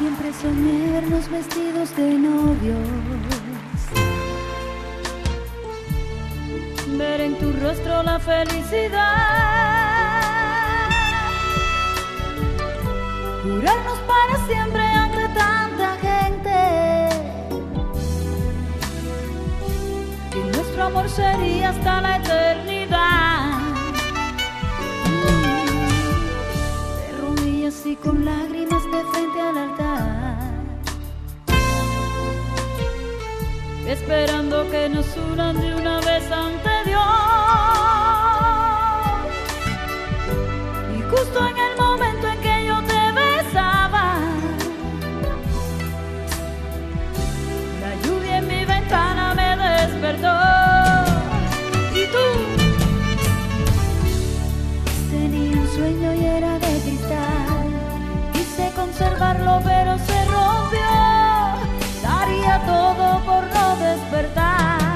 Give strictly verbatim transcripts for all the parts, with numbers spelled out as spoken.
siempre soñarnos vestidos de novios, ver en tu rostro la felicidad, jurarnos para siempre ante tanta gente que nuestro amor sería hasta la eternidad. De rodillas y con lágrimas de frente al altar, esperando que nos unan de una vez ante Dios. Y justo en el momento en que yo te besaba, la lluvia en mi ventana me despertó. Y tú tenía un sueño y era de cristal, quise conservarlo pero se rompió. Daría todo por no despertar.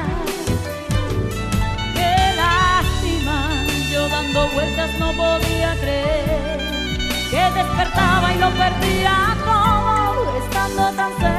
Qué lástima, yo dando vueltas no podía creer que despertaba y lo perdía todo, estando tan cerca.